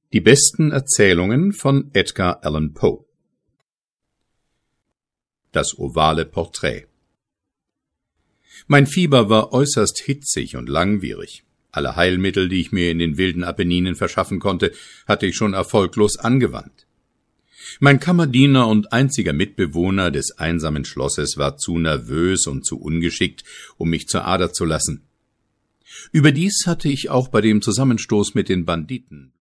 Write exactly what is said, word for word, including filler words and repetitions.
Die besten Erzählungen von Edgar Allan Poe. Das ovale Porträt. Mein Fieber war äußerst hitzig und langwierig. Alle Heilmittel, die ich mir in den wilden Apenninen verschaffen konnte, hatte ich schon erfolglos angewandt. Mein Kammerdiener und einziger Mitbewohner des einsamen Schlosses war zu nervös und zu ungeschickt, um mich zur Ader zu lassen. Überdies hatte ich auch bei dem Zusammenstoß mit den Banditen